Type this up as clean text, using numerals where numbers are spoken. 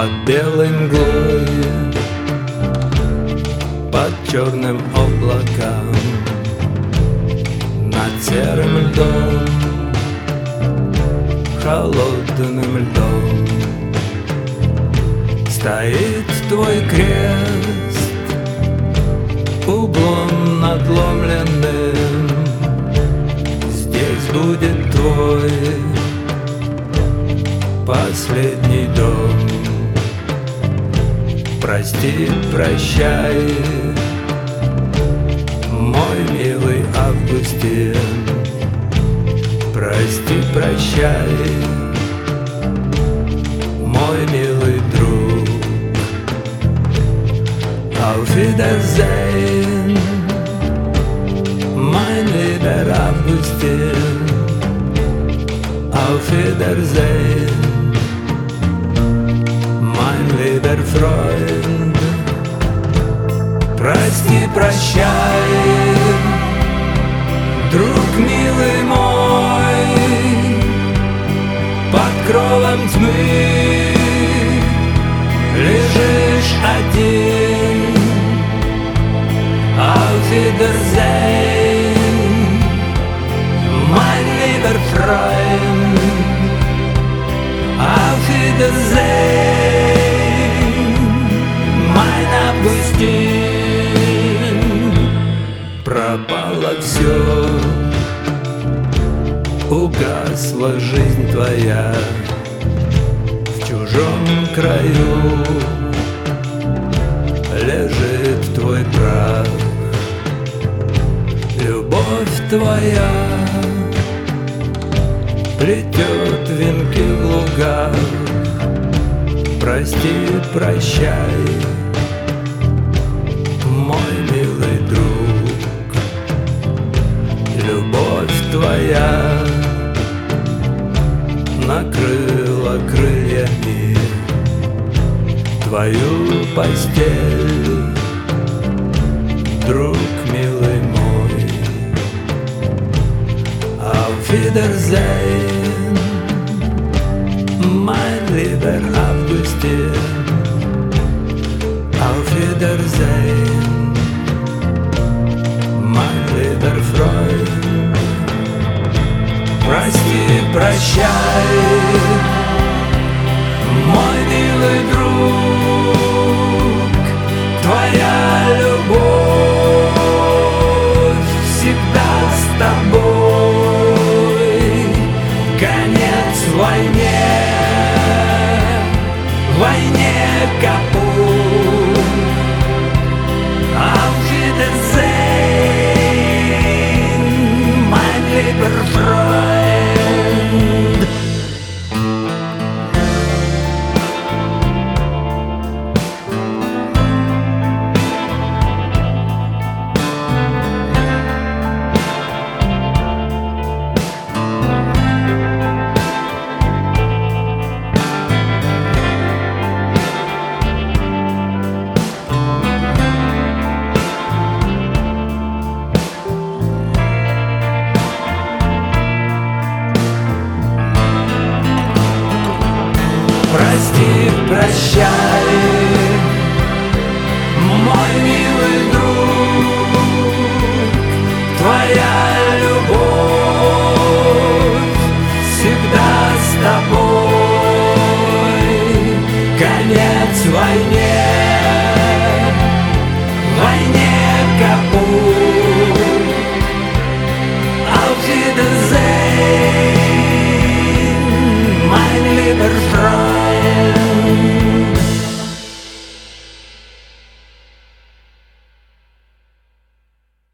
Под белой мглой, под черным облаком, над серым льдом, холодным льдом, стоит твой крест углом надломленным. Здесь будет твой последний дом. Прости, прощай, мой милый Августин. Прости, прощай, мой милый друг. Auf Wiedersehen, mein lieber Augustin. Auf Wiedersehen, mein lieber Freund. Прости, прощай, друг милый мой. Под кровом тьмы лежишь один. Auf Wiedersehen, mein lieber Freund. Auf Wiedersehen, mein Августин. Пропало все, угасла жизнь твоя в чужом краю. Лежит твой прах, любовь твоя плетет венки в лугах. Прости, прощай, мой милый друг. Любовь твоя накрыла крыльями твою постель, друг милый мой. Auf Wiedersehen, mein lieber Augustin. Auf Wiedersehen, mein lieber Freund. Прости, прощай, мой милый друг. Твоя любовь всегда с тобой. Конец войне, войне капут. Auf Wiedersehen, mein lieber Freund. Прости, прощай, мой милый друг. Твоя любовь всегда с тобой. Конец войне, войне капут. Auf Wiedersehen.